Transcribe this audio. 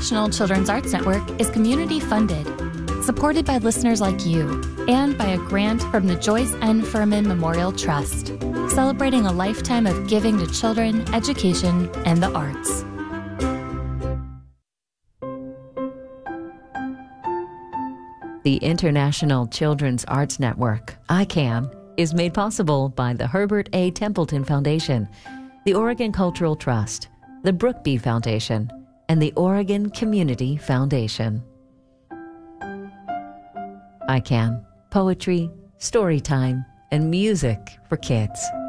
International Children's Arts Network is community funded, supported by listeners like you, and by a grant from the Joyce N. Furman Memorial Trust, celebrating a lifetime of giving to children, education, and the arts. The International Children's Arts Network, ICANN, is made possible by the Herbert A. Templeton Foundation, the Oregon Cultural Trust, the Brookby Foundation, and the Oregon Community Foundation. ICANN, poetry, story time, and music for kids.